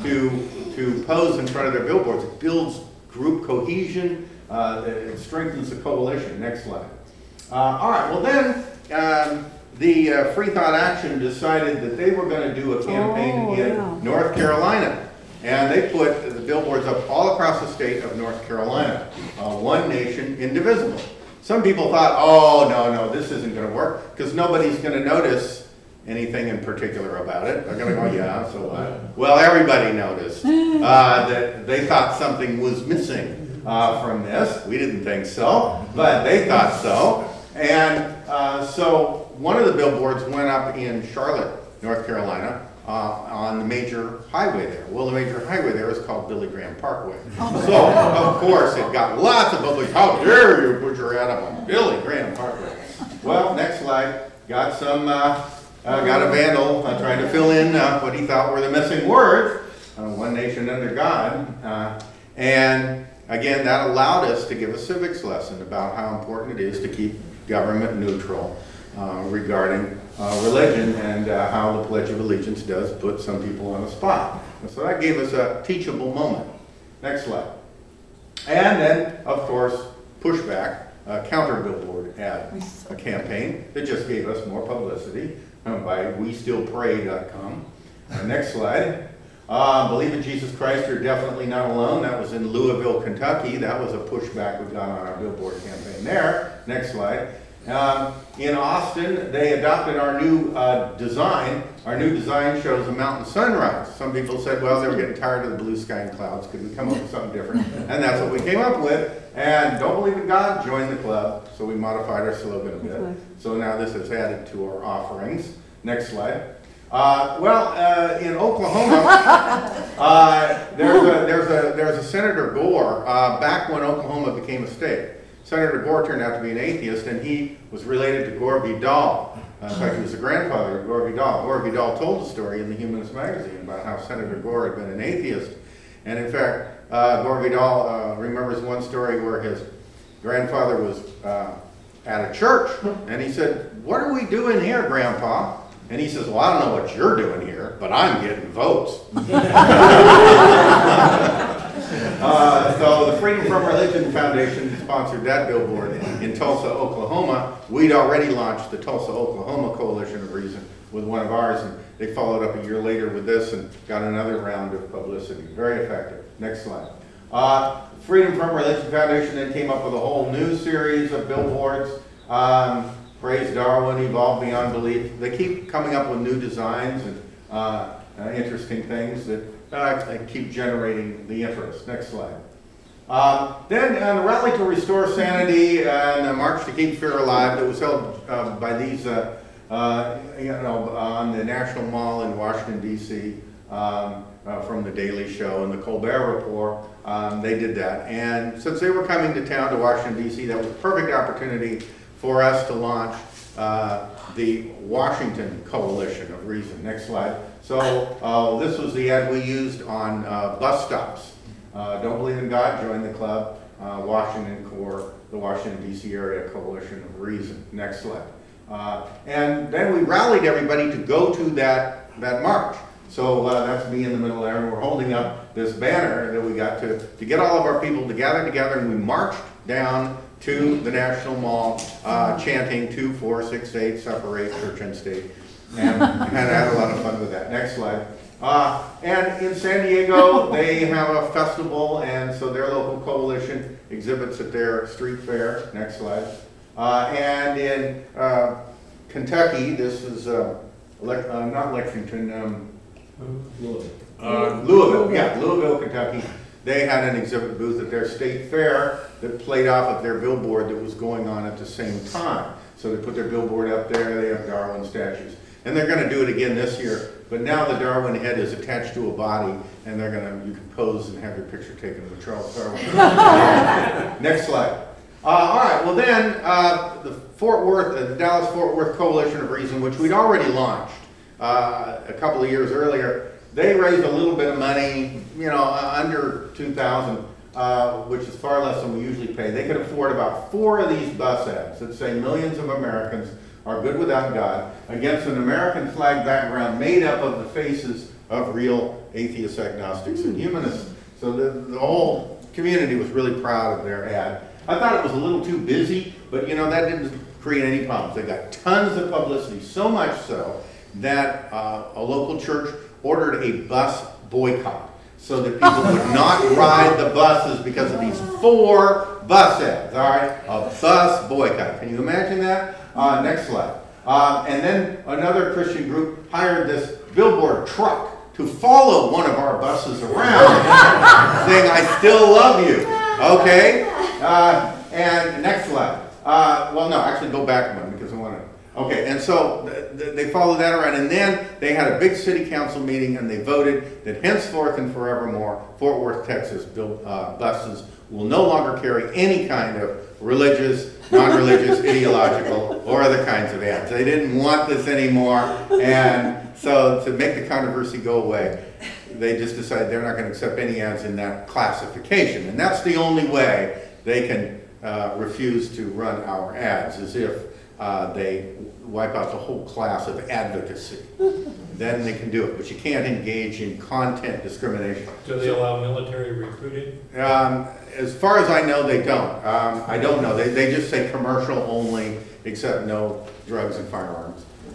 to pose in front of their billboards. It builds group cohesion. It strengthens the coalition. Next slide. All right, well then, the Free Thought Action decided that they were going to do a campaign in North Carolina. And they put the billboards up all across the state of North Carolina. One nation, indivisible. Some people thought, oh, no, this isn't going to work, because nobody's going to notice anything in particular about it. They're going to go, yeah, so what? Well, everybody noticed that they thought something was missing from this. We didn't think so, but they thought so. And so one of the billboards went up in Charlotte, North Carolina, on the major highway there. Well, the major highway there is called Billy Graham Parkway. So, of course, it got lots of public, how dare you put your ad up on Billy Graham Parkway. Well, next slide. Got a vandal trying to fill in what he thought were the missing words, one nation under God. And again, that allowed us to give a civics lesson about how important it is to keep government neutral regarding religion, and how the Pledge of Allegiance does put some people on the spot. And so that gave us a teachable moment. Next slide. And then, of course, pushback, counter billboard ad, a campaign that just gave us more publicity by WeStillPray.com. Next slide. Believe in Jesus Christ, you're definitely not alone. That was in Louisville, Kentucky. That was a pushback we got on our billboard campaign there. Next slide. In Austin, they adopted our new design. Our new design shows a mountain sunrise. Some people said, well, they were getting tired of the blue sky and clouds. Could we come up with something different? And that's what we came up with. And don't believe in God, join the club. So we modified our slogan a bit. So now this is added to our offerings. Next slide. In Oklahoma, there's a Senator Gore, back when Oklahoma became a state. Senator Gore turned out to be an atheist, and he was related to Gore Vidal. In fact, he was the grandfather of Gore Vidal. Gore Vidal told a story in the Humanist magazine about how Senator Gore had been an atheist. And in fact, Gore Vidal remembers one story where his grandfather was at a church, and he said, "What are we doing here, Grandpa?" And he says, "Well, I don't know what you're doing here, but I'm getting votes." So the Freedom from Religion Foundation sponsored that billboard in Tulsa, Oklahoma. We'd already launched the Tulsa, Oklahoma Coalition of Reason with one of ours, and they followed up a year later with this and got another round of publicity. Very effective. Next slide. Freedom from Religion Foundation then came up with a whole new series of billboards. Praise Darwin, Evolve Beyond Belief. They keep coming up with new designs and interesting things that keep generating the interest. Next slide. Then the Rally to Restore Sanity and the March to Keep Fear Alive that was held by these, on the National Mall in Washington, D.C., from The Daily Show and the Colbert Report. They did that. And since they were coming to town to Washington, D.C., that was a perfect opportunity for us to launch the Washington Coalition of Reason. Next slide. So this was the ad we used on bus stops. Don't believe in God, join the club. Washington Core, the Washington, D.C. area Coalition of Reason. Next slide. And then we rallied everybody to go to that march. So that's me in the middle there, and we're holding up this banner that we got to get all of our people to gather together, and we marched down to the National Mall, chanting 2, 4, 6, 8, separate church and state, and had a lot of fun with that. Next slide. And in San Diego, they have a festival, and so their local coalition exhibits at their street fair. Next slide. And in Kentucky, this is not Lexington, Louisville, Louisville, Kentucky. They had an exhibit booth at their state fair that played off of their billboard that was going on at the same time. So they put their billboard up there, they have Darwin statues. And they're going to do it again this year, but now the Darwin head is attached to a body, and you can pose and have your picture taken with Charles Darwin. Next slide. All right, well then, the Dallas-Fort Worth Coalition of Reason, which we'd already launched a couple of years earlier, they raised a little bit of money, under $2,000, which is far less than we usually pay. They could afford about 4 of these bus ads that say millions of Americans are good without God against an American flag background made up of the faces of real atheists, agnostics, and humanists. So the whole community was really proud of their ad. I thought it was a little too busy, but that didn't create any problems. They got tons of publicity, so much so that a local church ordered a bus boycott so that people would not ride the buses because of these 4 bus ads, all right? A bus boycott. Can you imagine that? Next slide. And then another Christian group hired this billboard truck to follow one of our buses around saying, "I still love you." Okay? And next slide. Well, no, actually go back one because I want to. Okay, and so they followed that around, and then they had a big city council meeting, and they voted that henceforth and forevermore, Fort Worth, Texas buses will no longer carry any kind of religious, non-religious, ideological, or other kinds of ads. They didn't want this anymore, and so to make the controversy go away, they just decided they're not going to accept any ads in that classification, and that's the only way they can refuse to run our ads, is if they wipe out the whole class of advocacy. Then they can do it, but you can't engage in content discrimination. Do they allow military recruiting? As far as I know, they don't. I don't know. They just say commercial only, except no drugs and firearms.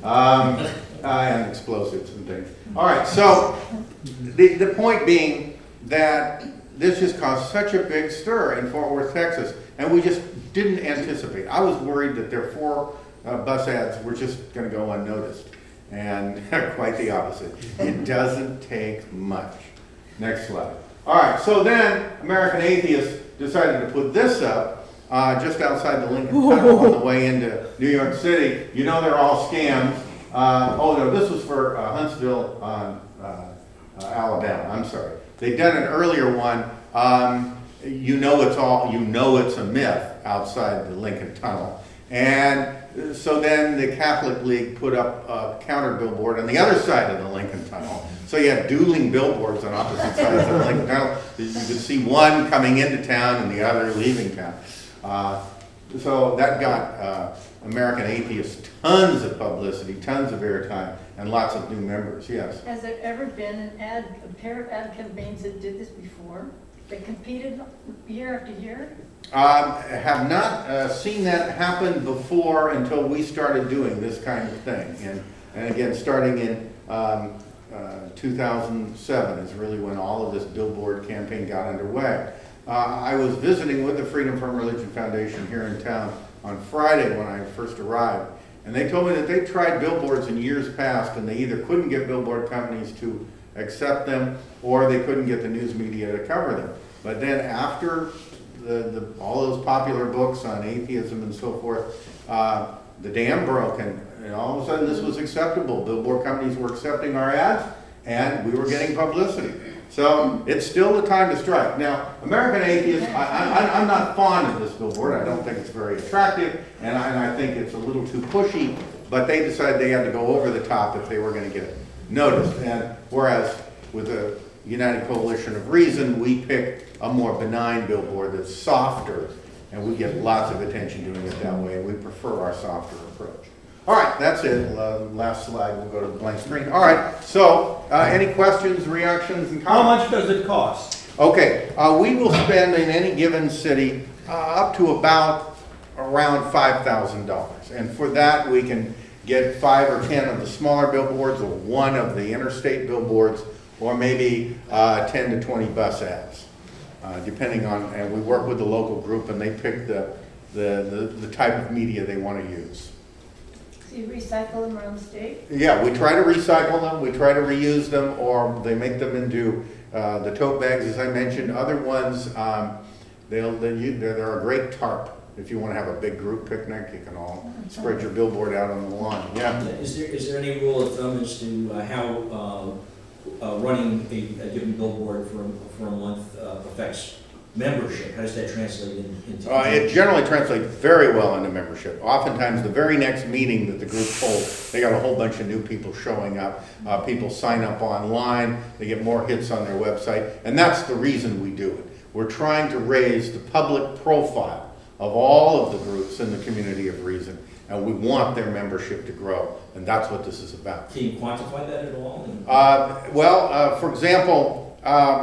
And explosives and things. All right, so the point being that this just caused such a big stir in Fort Worth, Texas, and we just didn't anticipate. I was worried that their 4 bus ads were just going to go unnoticed, and quite the opposite. It doesn't take much. Next slide. All right, so then American Atheists decided to put this up just outside the Lincoln Tunnel on the way into New York City. You know they're all scams. Oh no, this was for Huntsville, Alabama. I'm sorry. They've done an earlier one. You know it's a myth outside the Lincoln Tunnel. And so then the Catholic League put up a counter billboard on the other side of the Lincoln Tunnel. So you have dueling billboards on opposite sides of the Lincoln Tunnel. You could see one coming into town and the other leaving town. So that got American Atheists tons of publicity, tons of airtime, and lots of new members. Yes? Has there ever been a pair of ad campaigns that did this before? That competed year after year? Have not seen that happen before until we started doing this kind of thing. And again, starting in 2007 is really when all of this billboard campaign got underway. I was visiting with the Freedom from Religion Foundation here in town on Friday when I first arrived, and they told me that they tried billboards in years past, and they either couldn't get billboard companies to accept them, or they couldn't get the news media to cover them. But then after all those popular books on atheism and so forth, the dam broke, and all of a sudden this was acceptable. Billboard companies were accepting our ads, and we were getting publicity. So it's still the time to strike. Now, American Atheists, I'm not fond of this billboard. I don't think it's very attractive, and I think it's a little too pushy, but they decided they had to go over the top if they were going to get noticed. And whereas with the United Coalition of Reason, we pick a more benign billboard that's softer, and we get lots of attention doing it that way, and we prefer our softer approach. All right, that's it. Last slide, we'll go to the blank screen. All right, so any questions, reactions, and How comments? much does it cost? Okay, we will spend in any given city up to about around $5,000. And for that, we can get 5 or 10 of the smaller billboards, or 1 of the interstate billboards, or maybe 10 to 20 bus ads, depending on, and we work with the local group and they pick the type of media they want to use. So you recycle them around the state? Yeah, we try to recycle them, we try to reuse them, or they make them into the tote bags, as I mentioned. Other ones, they're a great tarp. If you want to have a big group picnic, you can all spread your billboard out on the lawn. Yeah. Is there any rule of thumb as to how running a given billboard for a month affects membership? How does that translate into? It generally translates very well into membership. Oftentimes, the very next meeting that the group holds, they got a whole bunch of new people showing up. People sign up online. They get more hits on their website, and that's the reason we do it. We're trying to raise the public profile of all of the groups in the community of reason, and we want their membership to grow, and that's what this is about. Can you quantify that at all? For example,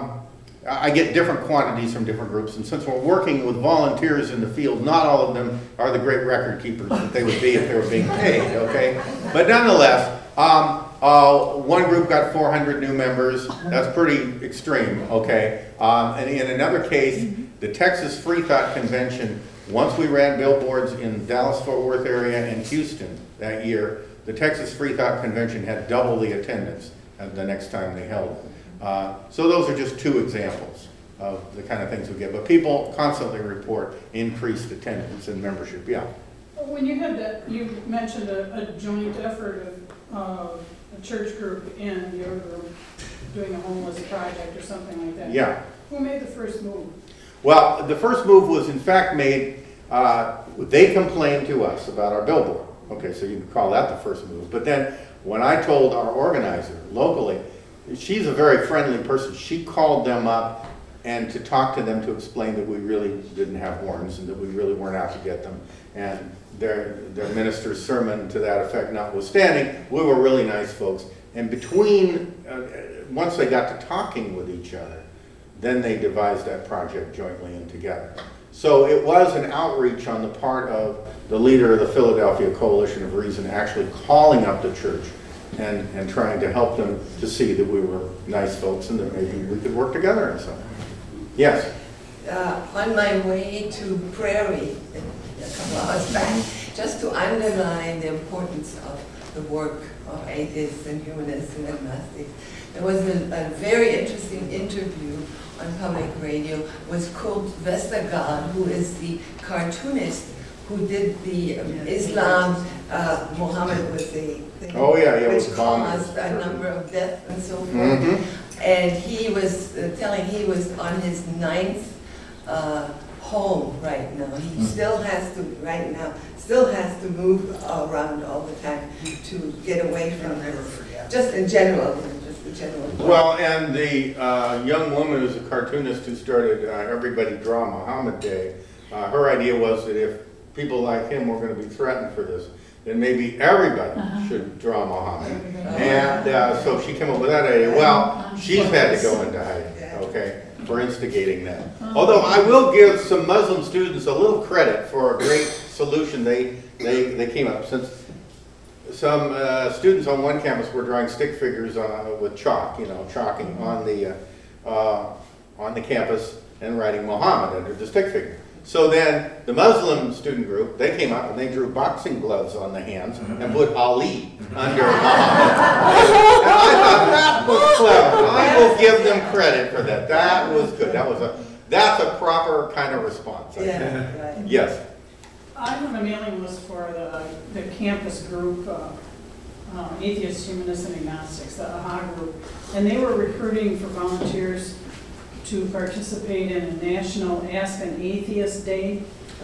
I get different quantities from different groups, and since we're working with volunteers in the field, not all of them are the great record keepers that they would be if they were being paid, okay? But nonetheless, one group got 400 new members. That's pretty extreme, okay? And in another case, the Texas Free Thought Convention, once we ran billboards in Dallas-Fort Worth area and Houston that year, the Texas Free Thought Convention had double the attendance the next time they held it. So those are just 2 examples of the kind of things we get. But people constantly report increased attendance and membership, yeah. When you had that, you mentioned a joint effort of a church group and your group doing a homeless project or something like that. Yeah. Who made the first move? Well, the first move was in fact made, they complained to us about our billboard. Okay, so you can call that the first move. But then when I told our organizer locally, she's a very friendly person. She called them up and to talk to them to explain that we really didn't have horns and that we really weren't out to get them. And their minister's sermon to that effect notwithstanding, we were really nice folks. And between, once they got to talking with each other, then they devised that project jointly and together. So it was an outreach on the part of the leader of the Philadelphia Coalition of Reason actually calling up the church and trying to help them to see that we were nice folks and that maybe we could work together and so. Yes? On my way to Prairie a couple hours back, just to underline the importance of the work of atheists and humanists and agnostics, there was a very interesting interview on public radio with Kurt Westergaard, who is the cartoonist who did the Islam, Muhammad was the thing, Oh yeah, yeah, it which was bombed. caused a number of deaths and so forth. Mm-hmm. And he was telling he was on his 9th home right now. He still has to, right now, still has to move around all the time to get away from this. Just in general, just in general. Well, and the young woman who's a cartoonist who started Everybody Draw Muhammad Day, her idea was that if people like him were going to be threatened for this, then maybe everybody should draw Muhammad. And so she came up with that idea. Well, she's had to go into hiding, okay, for instigating that. Although I will give some Muslim students a little credit for a great solution they came up. Since some students on one campus were drawing stick figures with chalk, chalking on the campus and writing Muhammad under the stick figure. So then the Muslim student group, they came up and they drew boxing gloves on the hands and put Ali under Muhammad. And I thought that was clever. I will give them credit for that. That was good. That's a proper kind of response. I think. Yeah, right. Yes. I'm on a mailing list for the campus group, Atheists, Humanists, and Agnostics, the AHA group, and they were recruiting for volunteers to participate in a national Ask an Atheist Day.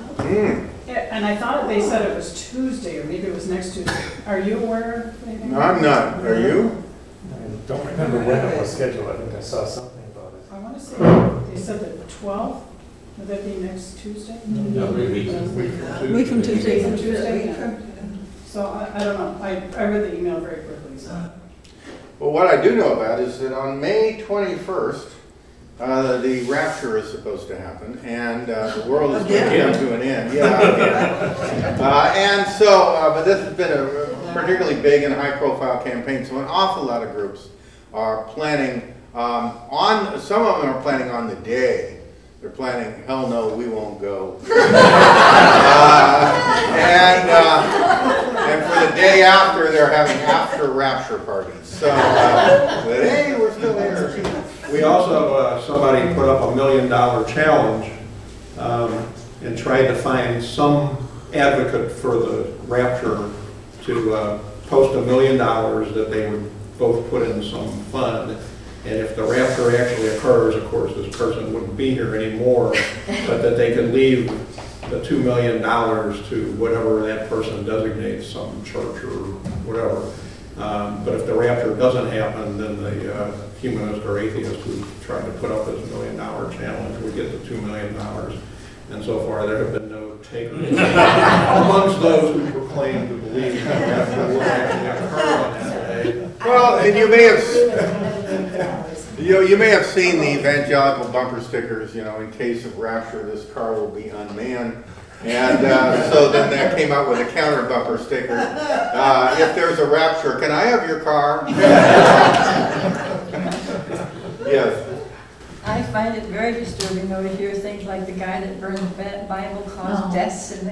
And I thought they said it was Tuesday, or maybe it was next Tuesday. Are you aware of anything? No, I'm not. Are you? I don't remember when it was scheduled. I think I saw something about it. I want to say they said the 12th. Would that be next Tuesday? No, Week Week from Tuesday. Tuesday. So I don't know. I read the email very quickly. So. Well, what I do know about is that on May 21st, the rapture is supposed to happen, and the world is going to come to an end. Yeah, and so, but this has been a particularly big and high-profile campaign, so an awful lot of groups are planning some of them are planning on the day. They're planning, hell no, we won't go. And for the day after, they're having after-rapture parties. So, but hey, we're still there. We also have somebody put up $1 million challenge and tried to find some advocate for the rapture to post $1 million that they would both put in some fund. And if the rapture actually occurs, of course, this person wouldn't be here anymore, but that they could leave the $2 million to whatever that person designates, some church or whatever. But if the rapture doesn't happen, then the humanist or atheist who tried to put up this $1 million challenge would get the $2 million. And so far, there have been no takers amongst those who proclaim to believe that the rapture will actually occur on that day. Well, and you may have seen the evangelical bumper stickers, in case of rapture, this car will be unmanned. And so then that came out with a counter bumper sticker. If there's a rapture, can I have your car? Yes. I find it very disturbing though to hear things like the guy that burned the Bible caused deaths in the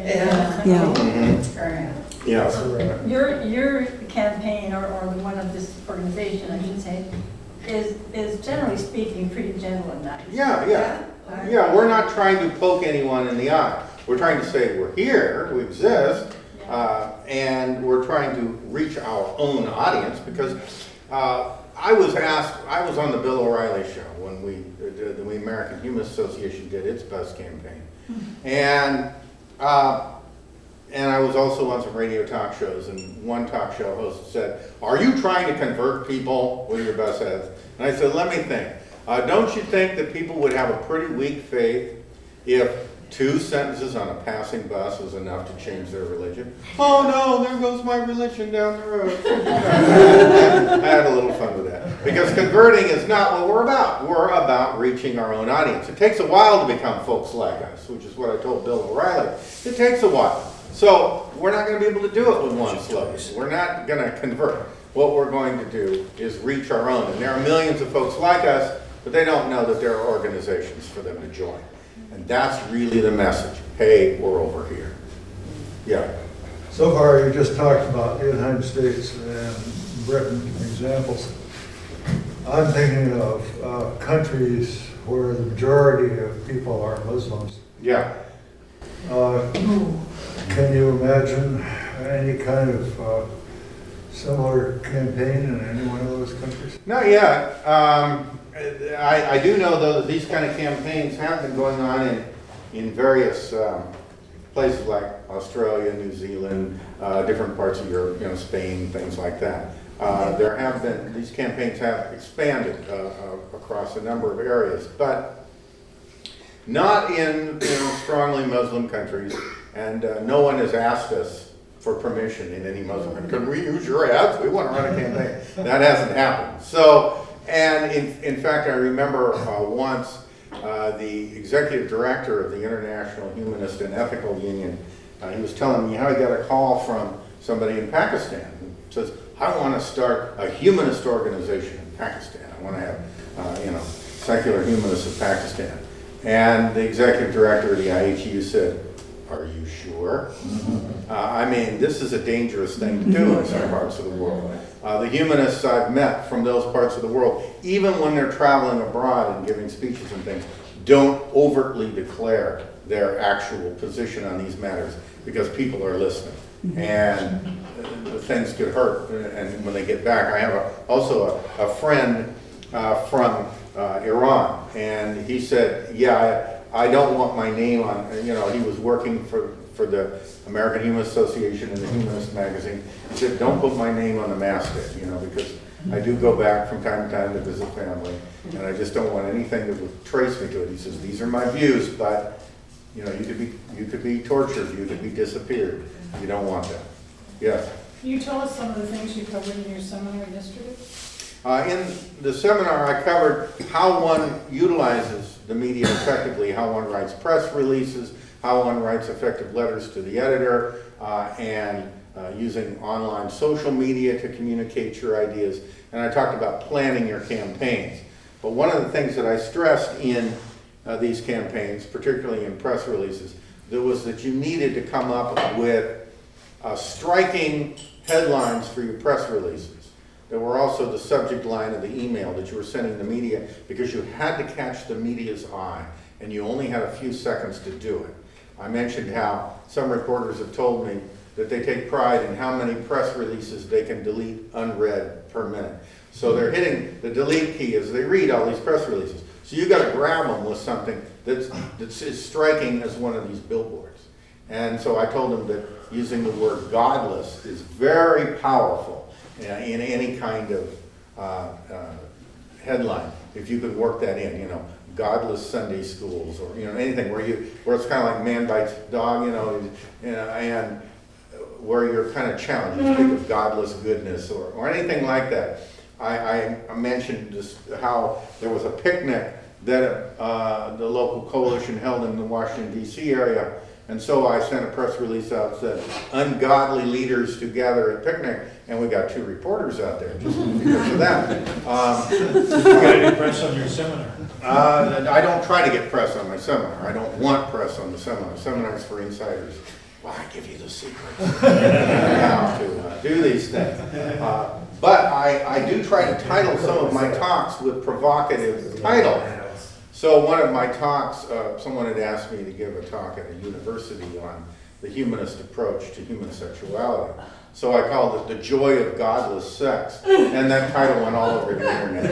Yes. Your campaign, or the one of this organization, I should say, is generally speaking pretty gentle and nice. Yeah, we're not trying to poke anyone in the eye. We're trying to say we're here, we exist, and we're trying to reach our own audience because I was on the Bill O'Reilly show when the American Humanist Association did its bus campaign. And I was also on some radio talk shows, and one talk show host said, "Are you trying to convert people with your bus ads?" And I said, "Let me think. Don't you think that people would have a pretty weak faith if 2 sentences on a passing bus was enough to change their religion. Oh no, there goes my religion down the road. I had a little fun with that. Because converting is not what we're about. We're about reaching our own audience. It takes a while to become folks like us, which is what I told Bill O'Reilly. It takes a while. So we're not going to be able to do it with one slogan. We're not going to convert. What we're going to do is reach our own. And there are millions of folks like us, but they don't know that there are organizations for them to join. And that's really the message. Hey, we're over here. Yeah. So far, you just talked about the United States and Britain examples. I'm thinking of countries where the majority of people are Muslims. Yeah. Can you imagine any kind of similar campaign in any one of those countries? Not yet. I do know, though, that these kind of campaigns have been going on in various places like Australia, New Zealand, different parts of Europe, Spain, things like that. There have been, these campaigns have expanded across a number of areas, but not in strongly Muslim countries, and no one has asked us for permission in any Muslim country. Can we use your ads? We want to run a campaign. That hasn't happened. So, and in fact, I remember once the executive director of the International Humanist and Ethical Union, he was telling me how he got a call from somebody in Pakistan who says, I want to start a humanist organization in Pakistan. I want to have, secular humanists of Pakistan. And the executive director of the IHU said, are you sure? I mean, this is a dangerous thing to do in some parts of the world. The humanists I've met from those parts of the world, even when they're traveling abroad and giving speeches and things, don't overtly declare their actual position on these matters because people are listening. And things could hurt. And when they get back, I have also a friend from Iran, and he said, yeah, I don't want my name on, he was working for the American Humanist Association and the Humanist magazine. He said, don't put my name on the masthead, because I do go back from time to time to visit family, and I just don't want anything that would trace me to it. He says, these are my views, but, you could be tortured, you could be disappeared. You don't want that. Yes? Can you tell us some of the things you covered in your seminar yesterday? In the seminar, I covered how one utilizes the media effectively, how one writes press releases, how one writes effective letters to the editor, and using online social media to communicate your ideas. And I talked about planning your campaigns. But one of the things that I stressed in these campaigns, particularly in press releases, was that you needed to come up with striking headlines for your press releases. There were also the subject line of the email that you were sending the media, because you had to catch the media's eye, and you only had a few seconds to do it. I mentioned how some reporters have told me that they take pride in how many press releases they can delete unread per minute. So they're hitting the delete key as they read all these press releases. So you got to grab them with something that's as striking as one of these billboards. And so I told them that using the word godless is very powerful in any kind of headline. If you could work that in, godless Sunday schools, or anything where it's kind of like man bites dog, and where you're kind of challenged. You think of godless goodness or anything like that. I mentioned just how there was a picnic that the local coalition held in the Washington, D.C. area. And so I sent a press release out that said, ungodly leaders to gather at picnic, and we got 2 reporters out there just because of that. You got any press on your seminar? I don't try to get press on my seminar. I don't want press on the seminar. Seminars for insiders. Well, I give you the secrets how to do these things. But I do try to title some of my talks with provocative titles. So one of my talks, someone had asked me to give a talk at a university on the humanist approach to human sexuality. So I called it The Joy of Godless Sex, and that title went all over the internet.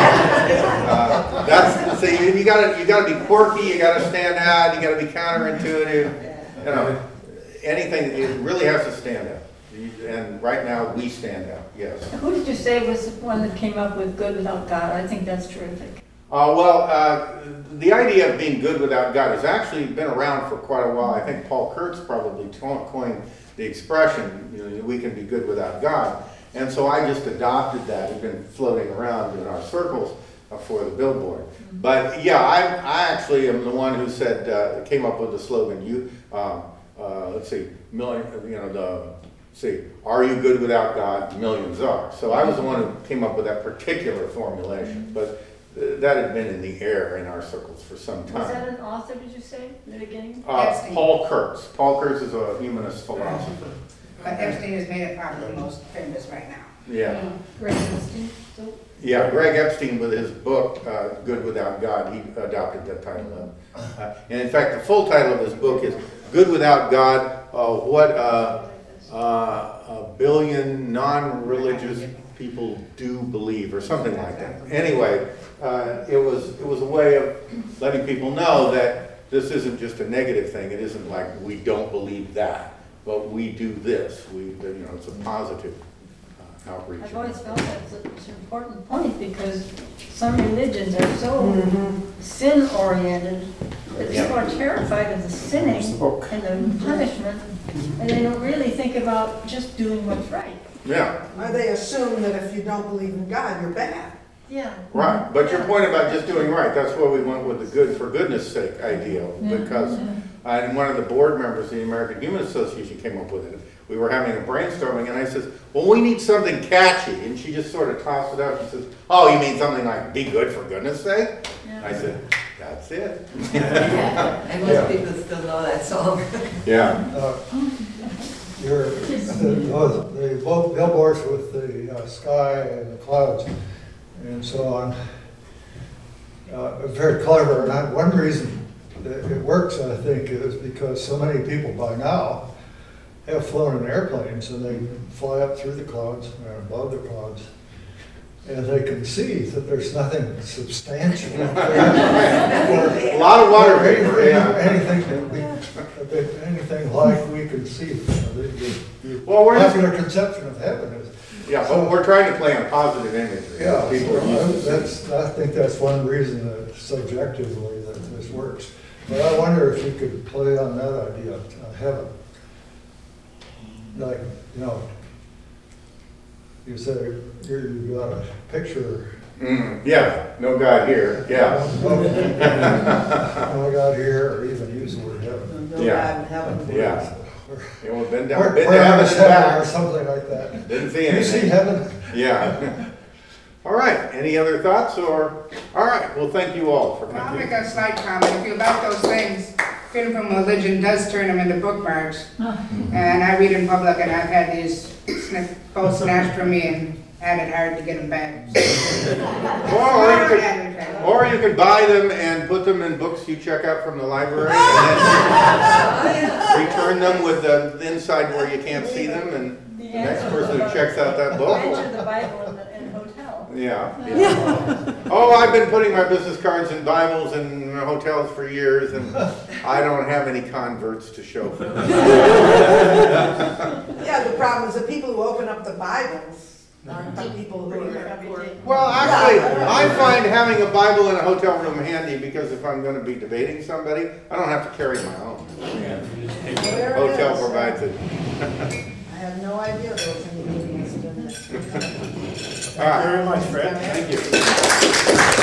So you gotta be quirky, you gotta stand out, you gotta be counterintuitive. Anything, it really has to stand out. And right now we stand out. Yes. Who did you say was the one that came up with good without God? I think that's terrific. The idea of being good without God has actually been around for quite a while. I think Paul Kurtz probably coined the expression, you know, we can be good without God. And so I just adopted that. It's been floating around in our circles for the billboard. But yeah, I actually am the one who said, came up with the slogan, let's see, are you good without God? Millions are. So I was the one who came up with that particular formulation. But that had been in the air in our circles for some time. Was that an author, did you say, in the beginning? Paul Kurtz. Paul Kurtz is a humanist philosopher. But Epstein has made it probably the most famous right now. Yeah. Greg Epstein. Yeah, Greg Epstein with his book, Good Without God, he adopted that title. And in fact, the full title of his book is Good Without God, What a Billion Non-Religious People Do Believe, or something like that. Anyway, it was a way of letting people know that this isn't just a negative thing. It isn't like we don't believe that, but we do this. It's a positive outreach. I've always felt that's an important point because some religions are so sin-oriented that people are terrified of the sinning and the punishment, and they don't really think about just doing what's right. Yeah. Or they assume that if you don't believe in God, you're bad. Yeah. Right, but your point about just doing right, that's why we went with the good for goodness sake idea, because and one of the board members of the American Human Association came up with it. We were having a brainstorming, and I said, well, we need something catchy, and she just sort of tossed it out. She says, oh, you mean something like, be good for goodness sake? Yeah. I said, that's it. And most people still know that song. Yeah. The billboards with the sky and the clouds and so on, very clever. And one reason that it works, I think, is because so many people by now have flown in airplanes and they fly up through the clouds or above the clouds, and they can see that there's nothing substantial. A lot of water vapor, anything like we can see. Well, we're popular conception of heaven is. Yeah, but we're trying to play on positive imagery. Yeah, people I think that's one reason that subjectively that this works. But I wonder if you could play on that idea of heaven. Like, you say you've got a picture. Yeah, no God here. Yeah. No God here, or even use the word heaven. No God in heaven. Yeah. We've been to Where heaven is and heaven back. or something like that. Didn't see You anything. see heaven? Yeah. All right. Any other thoughts? All right. Well, thank you all for Well, I'll coming. make a slight comment. If you like those things, Freedom from Religion does turn them into bookmarks. And I read in public, and I've had these both snatched from me and had it hard to get them back. Or you could buy them and put them in books you check out from the library, and then return them with the inside where you can't see them, and the next person who checks out that book will. Enter the Bible in a hotel. Yeah. Oh, I've been putting my business cards in Bibles in hotels for years, and I don't have any converts to show for it. Yeah, the problem is the people who open up the Bibles aren't the people who are. Well, actually, I find having a Bible in a hotel room handy because if I'm going to be debating somebody, I don't have to carry my own. There it Hotel is. provides it. I had no idea there was any meetings doing this. All right. Very much, Fred. Thank you.